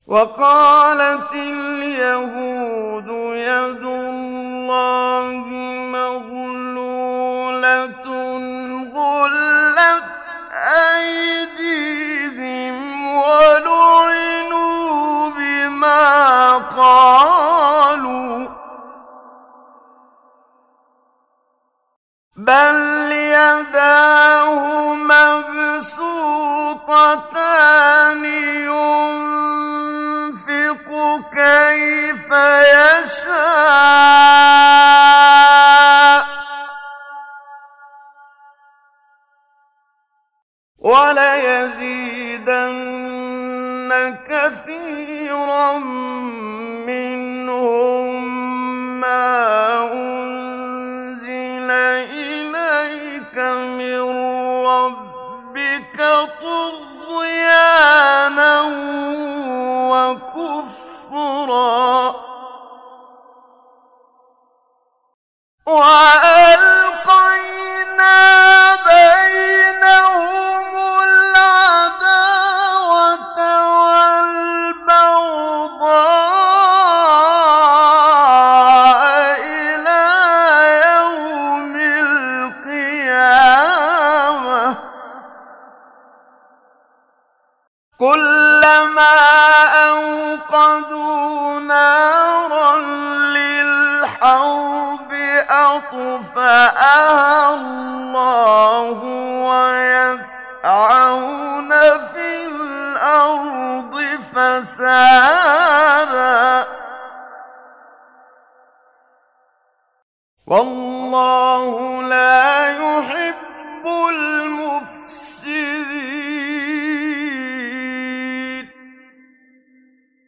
وقالت اليهود يد الله مغلولة غلت أيديهم ولعنوا بما قالوا بل يداه مبسوطتان ينفق كيف يشاء وليزيدن كثيرا منهم ما أنزل إليك من ربك طغيانا وكفرا وألقينا بينهم العداوة والبغضاء إلى يوم القيامة كلما أوقدوا نارا للحرب أطفأها الله ويسعون في الأرض فسادا والله لا يحب